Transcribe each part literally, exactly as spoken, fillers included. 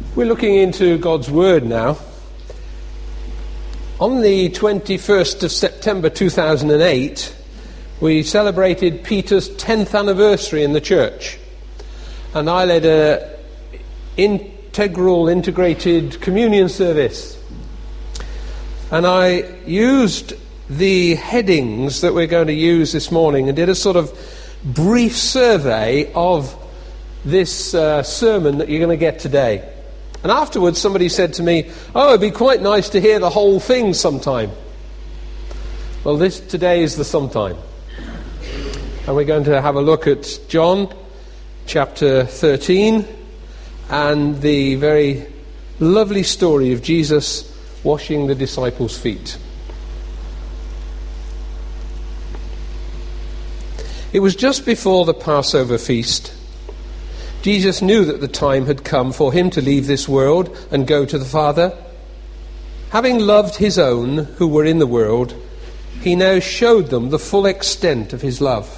We're looking into God's Word now. On the twenty-first of September two thousand eight, we celebrated Peter's tenth anniversary in the church. And I led an integral, integrated communion service. And I used the headings that we're going to use this morning and did a sort of brief survey of this uh, sermon that you're going to get today. And afterwards somebody said to me, oh, it'd be quite nice to hear the whole thing sometime. Well, this today is the sometime. And we're going to have a look at John chapter thirteen and the very lovely story of Jesus washing the disciples' feet. It was just before the Passover feast. Jesus knew that the time had come for him to leave this world and go to the Father. Having loved his own who were in the world, he now showed them the full extent of his love.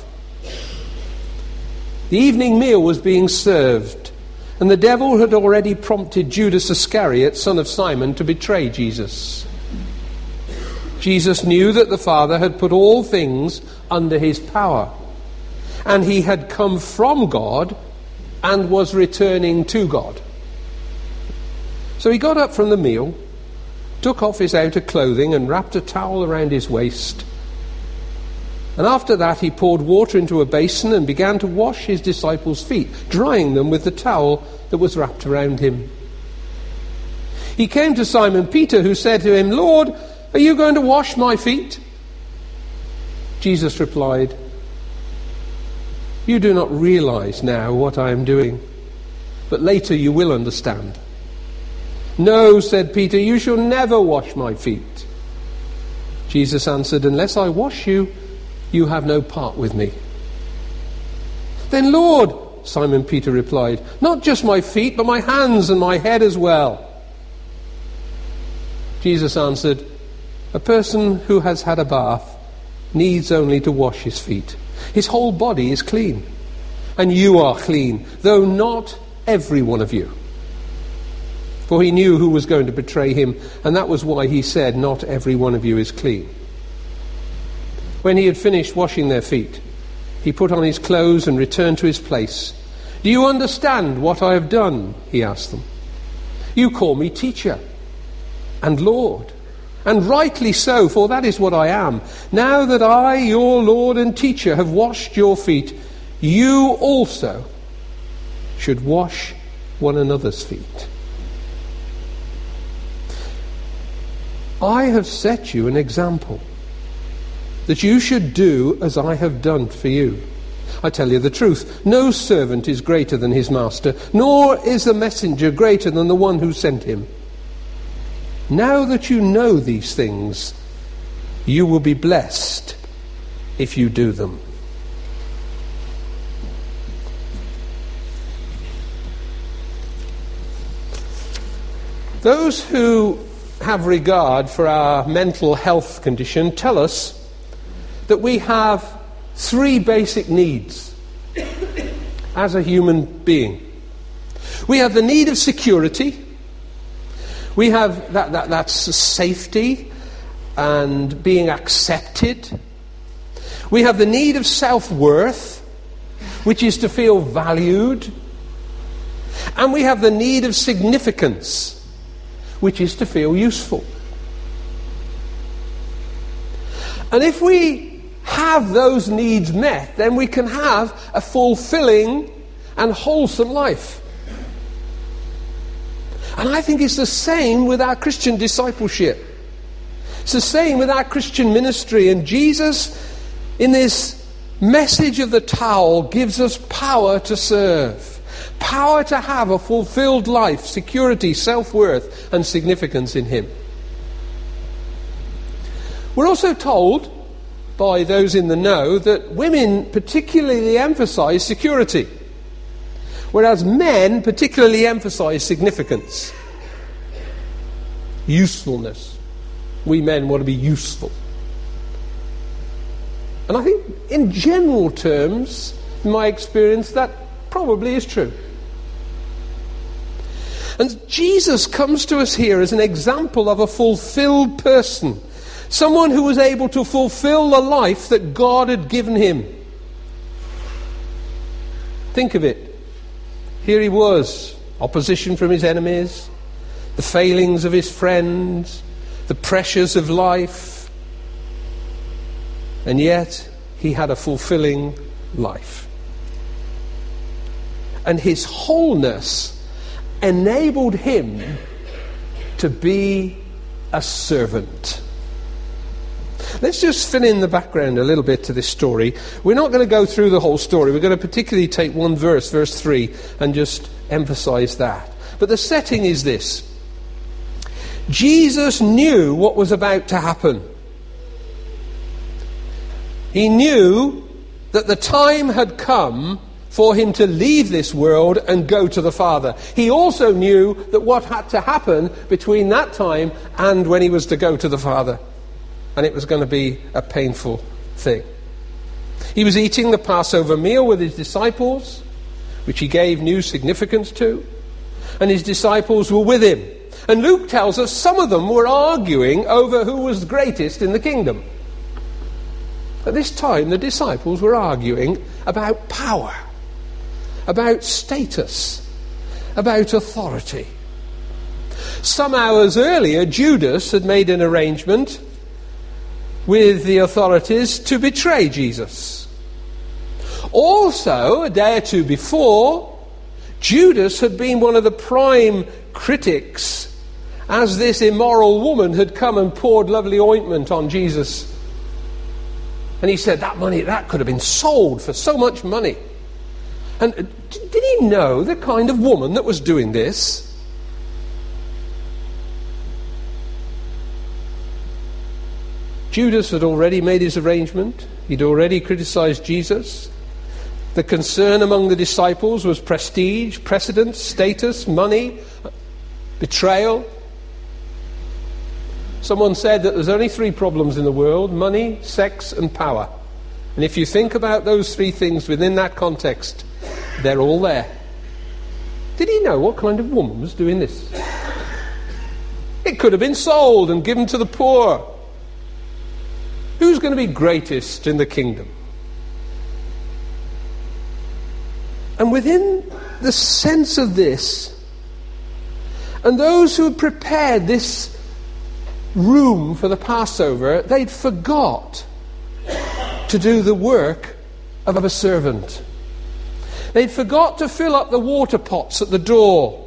The evening meal was being served, and the devil had already prompted Judas Iscariot, son of Simon, to betray Jesus. Jesus knew that the Father had put all things under his power, and he had come from God and was returning to God. So he got up from the meal, took off his outer clothing and wrapped a towel around his waist. And after that he poured water into a basin and began to wash his disciples' feet, drying them with the towel that was wrapped around him. He came to Simon Peter, who said to him, Lord, are you going to wash my feet? Jesus replied, you do not realize now what I am doing, but later you will understand. No, said Peter, you shall never wash my feet. Jesus answered, unless I wash you, you have no part with me. Then, Lord, Simon Peter replied, not just my feet, but my hands and my head as well. Jesus answered, a person who has had a bath needs only to wash his feet. His whole body is clean. And you are clean, though not every one of you. For he knew who was going to betray him, and that was why he said, not every one of you is clean. When he had finished washing their feet, he put on his clothes and returned to his place. Do you understand what I have done? He asked them. You call me teacher and Lord, and rightly so, for that is what I am. Now that I, your Lord and teacher, have washed your feet, you also should wash one another's feet. I have set you an example, that you should do as I have done for you. I tell you the truth, no servant is greater than his master, nor is the messenger greater than the one who sent him. Now that you know these things, you will be blessed if you do them. Those who have regard for our mental health condition tell us that we have three basic needs as a human being. We have the need of security. We have that, that that's safety and being accepted. We have the need of self-worth, which is to feel valued. And we have the need of significance, which is to feel useful. And if we have those needs met, then we can have a fulfilling and wholesome life. And I think it's the same with our Christian discipleship. It's the same with our Christian ministry. And Jesus, in this message of the towel, gives us power to serve. Power to have a fulfilled life, security, self-worth, and significance in him. We're also told by those in the know that women particularly emphasize security, whereas men particularly emphasize significance, usefulness. We men want to be useful. And I think in general terms, in my experience, that probably is true. And Jesus comes to us here as an example of a fulfilled person. Someone who was able to fulfill the life that God had given him. Think of it. Here he was, opposition from his enemies, the failings of his friends, the pressures of life. And yet, he had a fulfilling life. And his wholeness enabled him to be a servant. Let's just fill in the background a little bit to this story. We're not going to go through the whole story. We're going to particularly take one verse, verse three, and just emphasize that. But the setting is this. Jesus knew what was about to happen. He knew that the time had come for him to leave this world and go to the Father. He also knew that what had to happen between that time and when he was to go to the Father. And it was going to be a painful thing. He was eating the Passover meal with his disciples, which he gave new significance to. And his disciples were with him. And Luke tells us some of them were arguing over who was the greatest in the kingdom. At this time, the disciples were arguing about power, about status, about authority. Some hours earlier, Judas had made an arrangement with the authorities to betray Jesus. Also, a day or two before, Judas had been one of the prime critics as this immoral woman had come and poured lovely ointment on Jesus. And he said that money, that could have been sold for so much money. And did he know the kind of woman that was doing this? Judas had already made his arrangement. He'd already criticized Jesus. The concern among the disciples was prestige, precedence, status, money, betrayal. Someone said that there's only three problems in the world: money, sex, and power. And if you think about those three things within that context, they're all there. Did he know what kind of woman was doing this? It could have been sold and given to the poor. Who's going to be greatest in the kingdom? And within the sense of this, and those who had prepared this room for the Passover, they'd forgot to do the work of a servant. They'd forgot to fill up the water pots at the door,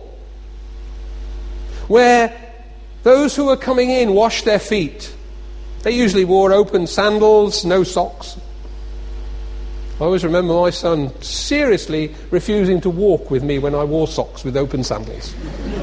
where those who were coming in washed their feet. They usually wore open sandals, no socks. I always remember my son seriously refusing to walk with me when I wore socks with open sandals.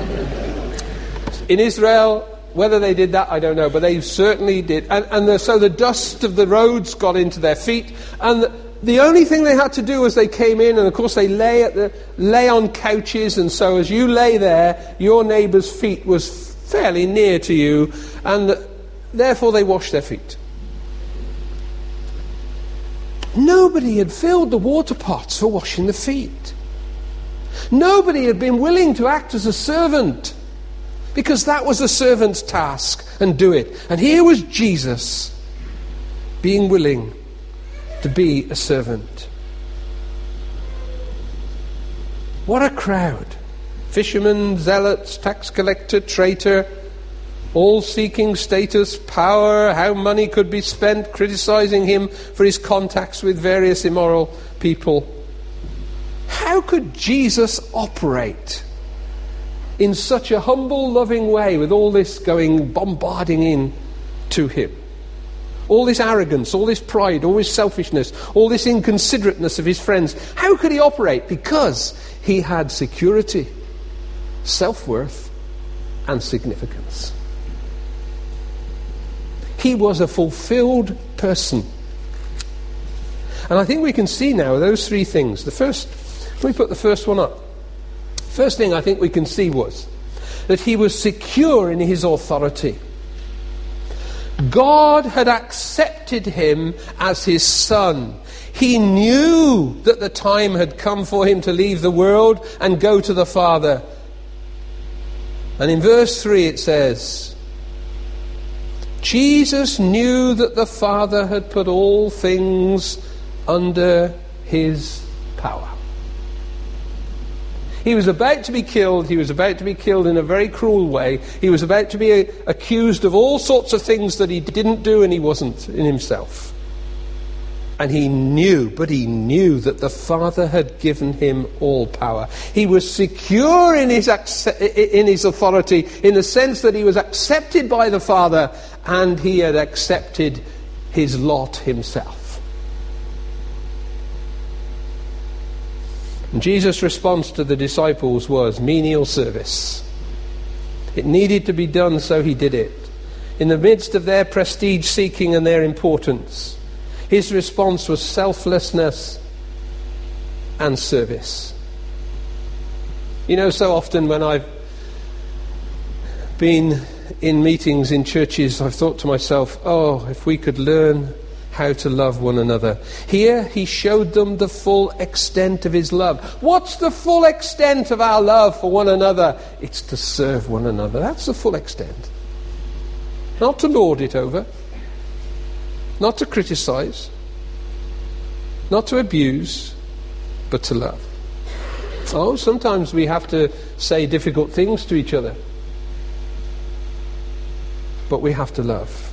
In Israel, whether they did that, I don't know, but they certainly did. And, and the, so the dust of the roads got into their feet, and the, the only thing they had to do was they came in, and of course they lay at the lay on couches, and so as you lay there, your neighbour's feet was fairly near to you, and the, therefore they washed their feet. Nobody had filled the water pots for washing the feet. Nobody had been willing to act as a servant, because that was a servant's task, and do it. And here was Jesus being willing to be a servant. What a crowd. Fishermen, zealots, tax collector, traitor, all seeking status, power, how money could be spent, criticizing him for his contacts with various immoral people. How could Jesus operate in such a humble, loving way with all this going, bombarding in to him? All this arrogance, all this pride, all this selfishness, all this inconsiderateness of his friends. How could he operate? Because he had security, self-worth, and significance. He was a fulfilled person. And I think we can see now those three things. The first, let me put the first one up. First thing I think we can see was that he was secure in his authority. God had accepted him as his son. He knew that the time had come for him to leave the world and go to the Father. And in verse three it says, Jesus knew that the Father had put all things under his power. He was about to be killed. He was about to be killed in a very cruel way. He was about to be a, accused of all sorts of things that he didn't do and he wasn't in himself. And he knew, but he knew that the Father had given him all power. He was secure in his in his authority, in the sense that he was accepted by the Father, and he had accepted his lot himself. And Jesus' response to the disciples was menial service. It needed to be done, so he did it. In the midst of their prestige seeking and their importance, his response was selflessness and service. You know, so often when I've been in meetings in churches, I've thought to myself, oh, if we could learn how to love one another. Here he showed them the full extent of his love. What's the full extent of our love for one another? It's to serve one another. That's the full extent. Not to lord it over. Not to criticize, not to abuse, but to love. Oh, sometimes we have to say difficult things to each other, but we have to love.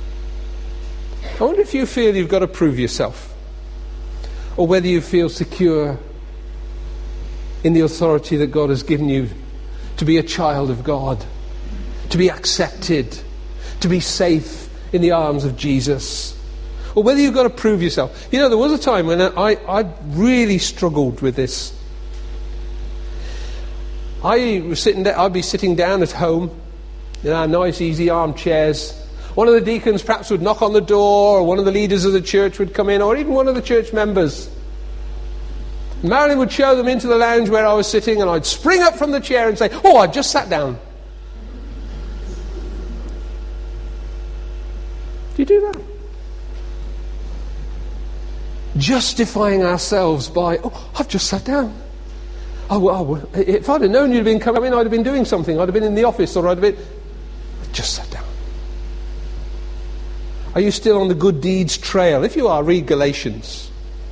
I wonder if you feel you've got to prove yourself, or whether you feel secure in the authority that God has given you to be a child of God, to be accepted, to be safe in the arms of Jesus, or whether you've got to prove yourself. You know, there was a time when I, I really struggled with this. I was sitting, I'd be sitting down at home in our nice, easy armchairs. One of the deacons perhaps would knock on the door, or one of the leaders of the church would come in, or even one of the church members. Marilyn would show them into the lounge where I was sitting, and I'd spring up from the chair and say, "Oh, I've just sat down." Do you do that? Justifying ourselves by, "Oh, I've just sat down. Oh, well, if I'd have known you'd been coming in, I'd have been doing something. I'd have been in the office, or I'd have been..." Just sat down. Are you still on the good deeds trail? If you are, read Galatians.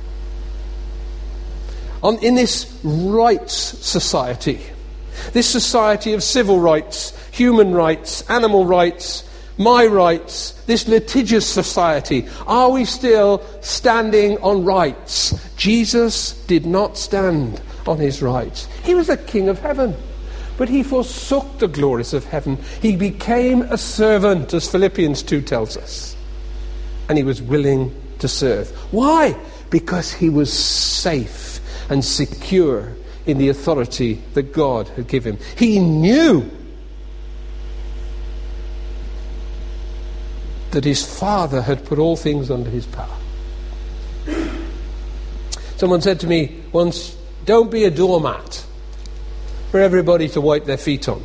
On, in this rights society, this society of civil rights, human rights, animal rights, my rights, this litigious society, are we still standing on rights? Jesus did not stand on his rights. He was the King of heaven, but he forsook the glories of heaven. He became a servant, as Philippians two tells us, and he was willing to serve. Why? Because he was safe and secure in the authority that God had given him. He knew that his Father had put all things under his power. Someone said to me once, "Don't be a doormat for everybody to wipe their feet on,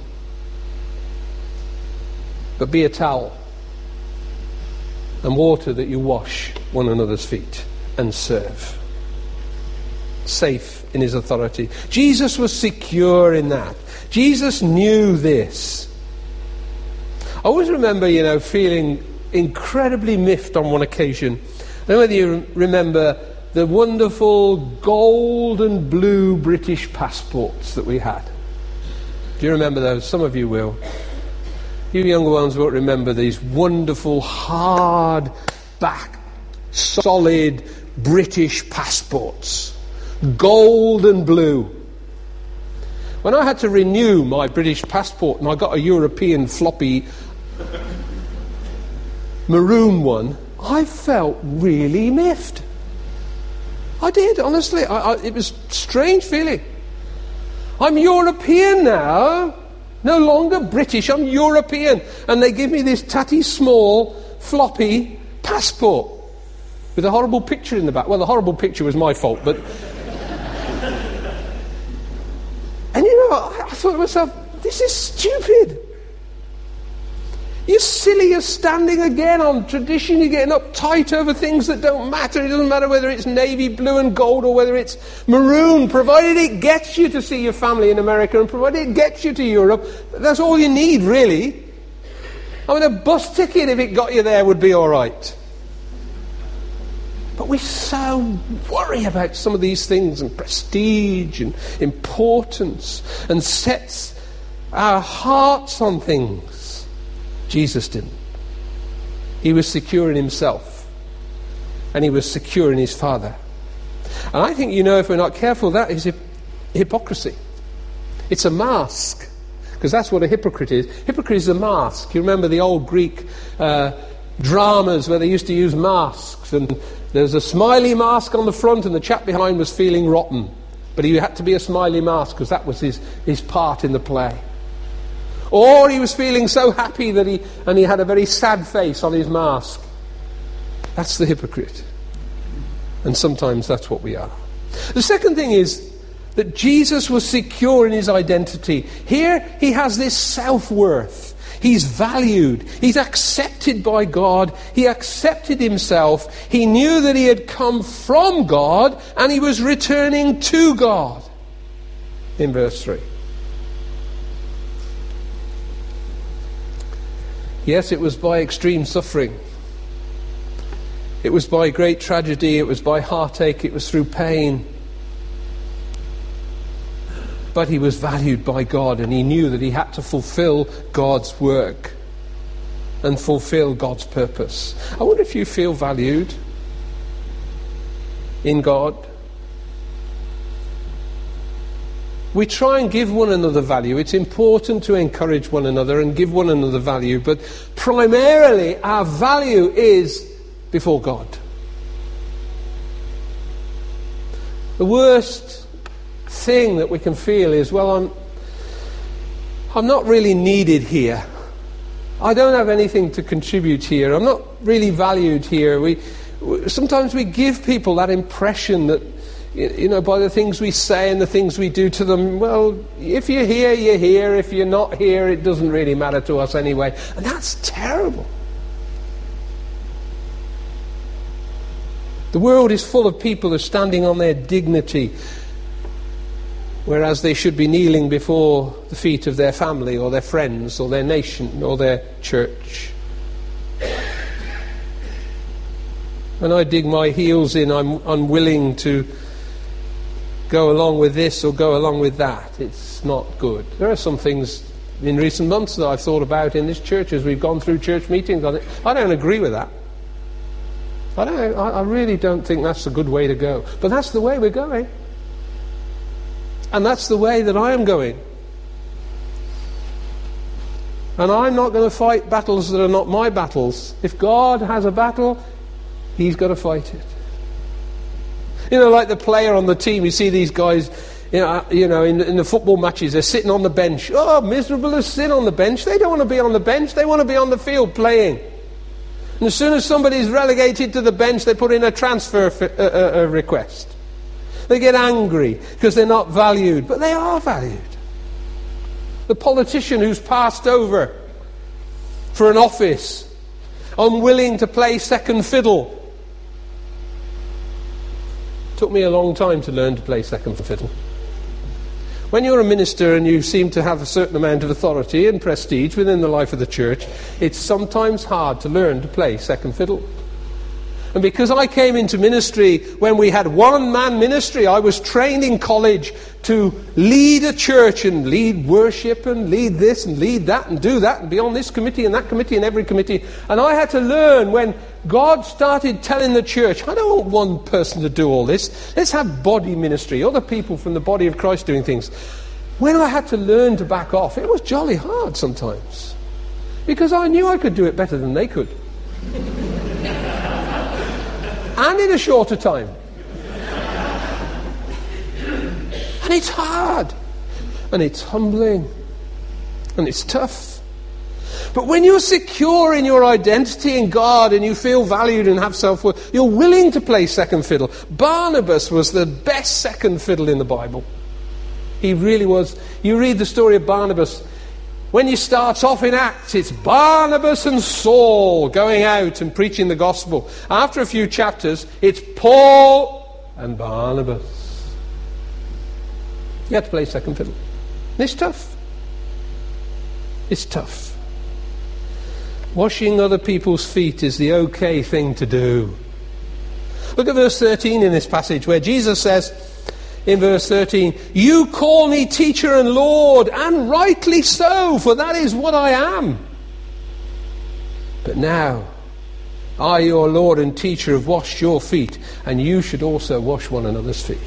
but be a towel and water that you wash one another's feet and serve." Safe in his authority. Jesus was secure in that. Jesus knew this. I always remember, you know, feeling incredibly miffed on one occasion. I don't know whether you remember the wonderful gold and blue British passports that we had. Do you remember those? Some of you will. You younger ones won't remember these wonderful, hard back, solid British passports. Gold and blue. When I had to renew my British passport and I got a European floppy maroon one, I felt really miffed. I did, honestly. I, I, it was a strange feeling. I'm European now, no longer British, I'm European. And they give me this tatty small floppy passport with a horrible picture in the back. Well, the horrible picture was my fault, but... And you know, I, I thought to myself, this is stupid. You're silly, you're standing again on tradition, you're getting uptight over things that don't matter. It doesn't matter whether it's navy blue and gold or whether it's maroon, provided it gets you to see your family in America and provided it gets you to Europe. That's all you need, really. I mean, a bus ticket, if it got you there, would be all right. But we so worry about some of these things, and prestige and importance, and sets our hearts on things. Jesus didn't. He was secure in himself, and he was secure in his Father. And I think, you know, if we're not careful, that is hip- hypocrisy. It's a mask, because that's what a hypocrite is. Hypocrite is a mask. You remember the old Greek uh, dramas where they used to use masks, and there's a smiley mask on the front and the chap behind was feeling rotten. But he had to be a smiley mask because that was his, his part in the play. Or he was feeling so happy that he and he had a very sad face on his mask. That's the hypocrite. And sometimes that's what we are. The second thing is that Jesus was secure in his identity. Here he has this self-worth. He's valued. He's accepted by God. He accepted himself. He knew that he had come from God and he was returning to God. In verse three. Yes, it was by extreme suffering. It was by great tragedy. It was by heartache. It was through pain. But he was valued by God, and he knew that he had to fulfill God's work and fulfill God's purpose. I wonder if you feel valued in God. We try and give one another value. It's important to encourage one another and give one another value, but primarily our value is before God. The worst thing that we can feel is, well, I'm I'm not really needed here. I don't have anything to contribute here. I'm not really valued here. We, we sometimes we give people that impression that, you know, by the things we say and the things we do to them, well, if you're here, you're here. If you're not here, it doesn't really matter to us anyway. And that's terrible. The world is full of people who are standing on their dignity, whereas they should be kneeling before the feet of their family or their friends or their nation or their church. When I dig my heels in, I'm unwilling to go along with this or go along with that. It's not good. There are some things in recent months that I've thought about in this church as we've gone through church meetings on it. I don't agree with that. I don't. I really don't think that's a good way to go. But that's the way we're going. And that's the way that I am going. And I'm not going to fight battles that are not my battles. If God has a battle, he's got to fight it. You know, like the player on the team, you see these guys, you know, you know in, in the football matches, they're sitting on the bench. Oh, miserable as sin on the bench. They don't want to be on the bench. They want to be on the field playing. And as soon as somebody's relegated to the bench, they put in a transfer f- uh, uh, uh, request. They get angry because they're not valued, but they are valued. The politician who's passed over for an office, unwilling to play second fiddle. Took me a long time to learn to play second fiddle. When you're a minister and you seem to have a certain amount of authority and prestige within the life of the church, it's sometimes hard to learn to play second fiddle. And because I came into ministry when we had one-man ministry, I was trained in college to lead a church and lead worship and lead this and lead that and do that and be on this committee and that committee and every committee. And I had to learn when God started telling the church, I don't want one person to do all this. Let's have body ministry, other people from the body of Christ doing things. When I had to learn to back off, it was jolly hard sometimes. Because I knew I could do it better than they could. And in a shorter time. And it's hard. And it's humbling. And it's tough. But when you're secure in your identity in God and you feel valued and have self-worth, you're willing to play second fiddle. Barnabas was the best second fiddle in the Bible. He really was. You read the story of Barnabas. When you start off in Acts, it's Barnabas and Saul going out and preaching the gospel. After a few chapters, it's Paul and Barnabas. You have to play second fiddle. And it's tough. It's tough. Washing other people's feet is the okay thing to do. Look at verse thirteen in this passage where Jesus says, in verse thirteen, "You call me teacher and Lord, and rightly so, for that is what I am. But now, I, your Lord and teacher, have washed your feet, and you should also wash one another's feet."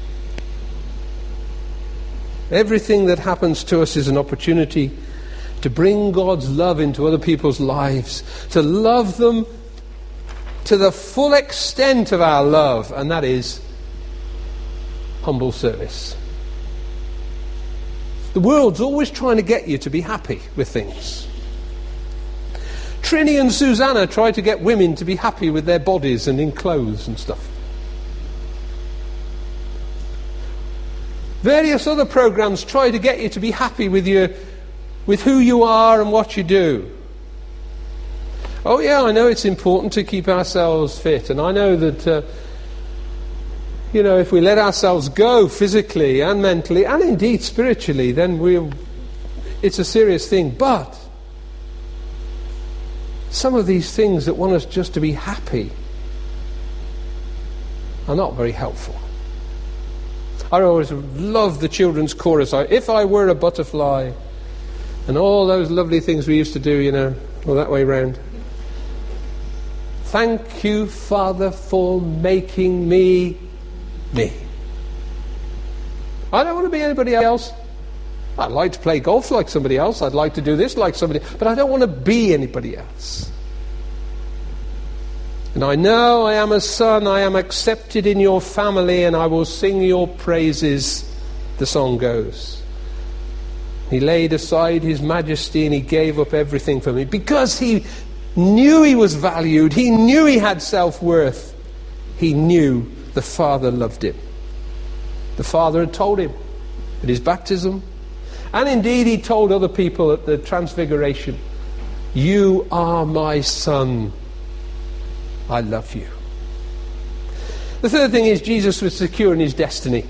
Everything that happens to us is an opportunity to bring God's love into other people's lives, to love them to the full extent of our love, and that is humble service. The world's always trying to get you to be happy with things. Trini and Susanna try to get women to be happy with their bodies and in clothes and stuff. Various other programs try to get you to be happy with your, with who you are and what you do. Oh yeah, I know it's important to keep ourselves fit, and I know that uh, you know, if we let ourselves go physically and mentally and indeed spiritually, then we'll, it's a serious thing. But some of these things that want us just to be happy are not very helpful. I always love the children's chorus, "If I were a butterfly," and all those lovely things we used to do, you know, all that way round. "Thank you, Father, for making me me." I don't want to be anybody else. I'd like to play golf like somebody else. I'd like to do this like somebody, but I don't want to be anybody else. "And I know I am a son, I am accepted in your family, and I will sing your praises," the song goes. "He laid aside his majesty and he gave up everything for me," because he knew he was valued. He knew he had self-worth. He knew the Father loved him. The Father had told him at his baptism, and indeed he told other people at the Transfiguration, "You are my son. I love you." The third thing is Jesus was secure in his destiny.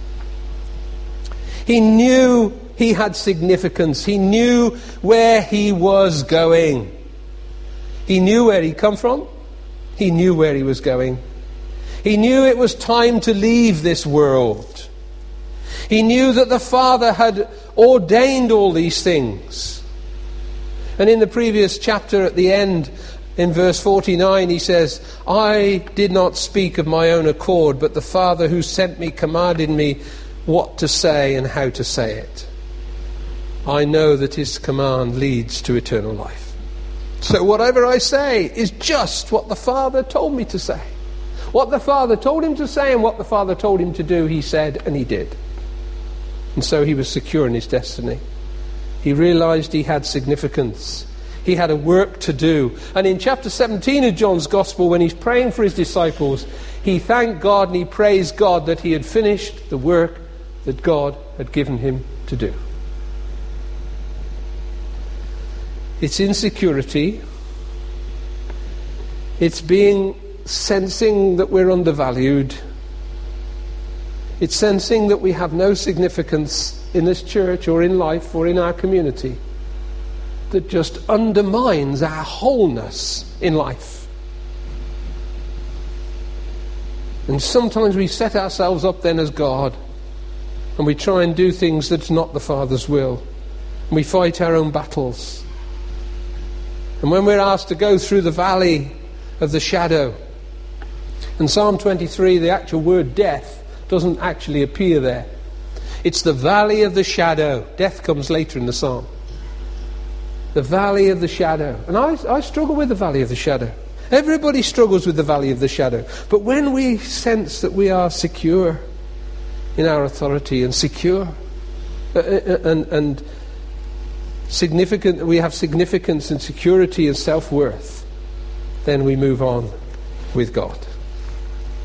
He knew he had significance. He knew where he was going. He knew where he'd come from. He knew where he was going. He knew it was time to leave this world. He knew that the Father had ordained all these things. And in the previous chapter at the end, in verse forty-nine, he says, "I did not speak of my own accord, but the Father who sent me commanded me what to say and how to say it. I know that his command leads to eternal life. So whatever I say is just what the Father told me to say. What the Father told him to say and what the Father told him to do, he said and he did." And so he was secure in his destiny. He realized he had significance. He had a work to do. And in chapter seventeen of John's Gospel, when he's praying for his disciples, he thanked God and he praised God that he had finished the work that God had given him to do. It's insecurity. It's being sensing that we're undervalued. It's sensing that we have no significance in this church or in life or in our community, that just undermines our wholeness in life. And sometimes we set ourselves up then as God, and we try and do things that's not the Father's will. And we fight our own battles. And when we're asked to go through the valley of the shadow, in Psalm twenty-three, the actual word death doesn't actually appear there. It's the valley of the shadow. Death comes later in the psalm. The valley of the shadow. And I, I struggle with the valley of the shadow. Everybody struggles with the valley of the shadow. But when we sense that we are secure in our authority and secure uh, and, and significant, we have significance and security and self-worth, then we move on with God.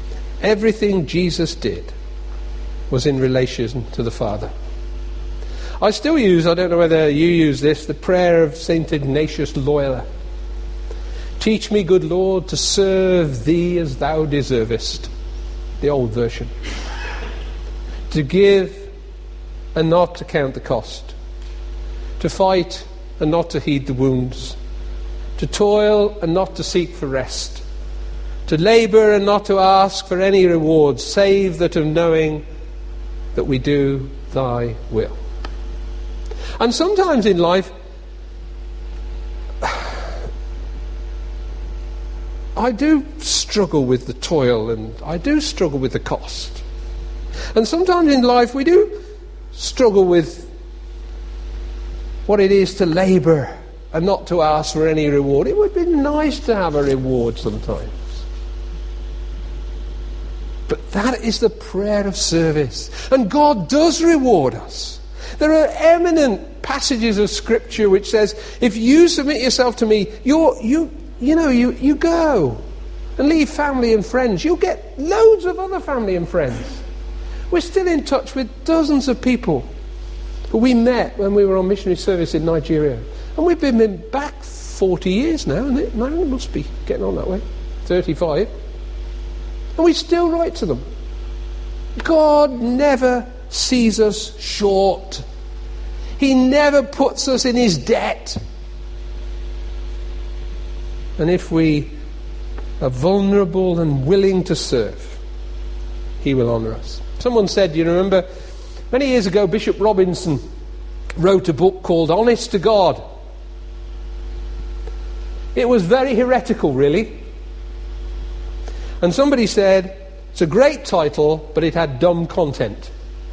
Everything Jesus did was in relation to the Father. I still use, I don't know whether you use this, the prayer of Saint Ignatius Loyola. Teach me, good Lord, to serve thee as thou deservest. The old version. To give and not to count the cost. To fight and not to heed the wounds. To toil and not to seek for rest. To labour and not to ask for any reward, save that of knowing that we do thy will. And sometimes in life, I do struggle with the toil and I do struggle with the cost. And sometimes in life we do struggle with what it is to labour and not to ask for any reward. It would be nice to have a reward sometimes. But that is the prayer of service. And God does reward us. There are eminent passages of Scripture which says, if you submit yourself to me, you're, you you know, you, you go and leave family and friends. You'll get loads of other family and friends. We're still in touch with dozens of people who we met when we were on missionary service in Nigeria. And we've been back forty years now, and it, man, it must be getting on that way. thirty-five. And we still write to them. God never sees us short. He never puts us in his debt. And if we are vulnerable and willing to serve, he will honour us. Someone said, you remember, many years ago, Bishop Robinson wrote a book called Honest to God. It was very heretical, really. And somebody said, it's a great title, but it had dumb content.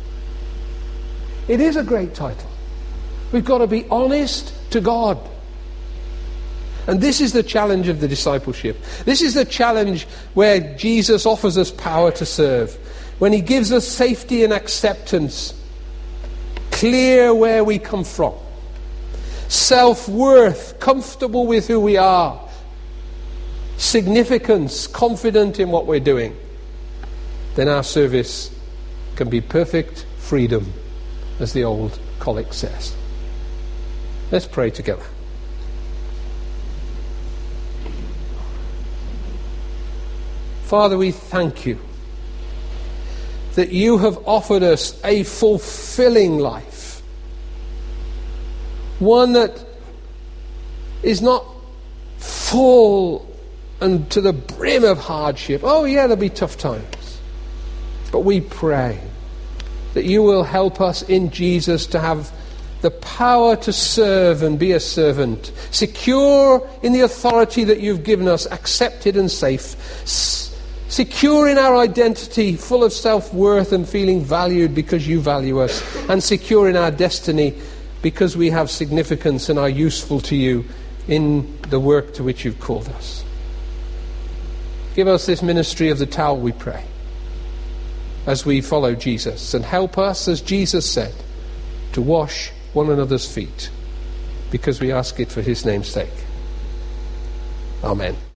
It is a great title. We've got to be honest to God. And this is the challenge of the discipleship. This is the challenge where Jesus offers us power to serve. When he gives us safety and acceptance, clear where we come from, self-worth, comfortable with who we are, significance, confident in what we're doing, then our service can be perfect freedom, as the old collect says. Let's pray together. Father, we thank you that you have offered us a fulfilling life, one that is not full and to the brim of hardship. Oh yeah, there'll be tough times. But we pray that you will help us in Jesus to have the power to serve and be a servant, secure in the authority that you've given us, accepted and safe, s- secure in our identity, full of self-worth and feeling valued because you value us, and secure in our destiny because we have significance and are useful to you in the work to which you've called us. Give us this ministry of the towel, we pray, as we follow Jesus, and help us, as Jesus said, to wash one another's feet, because we ask it for his name's sake. Amen.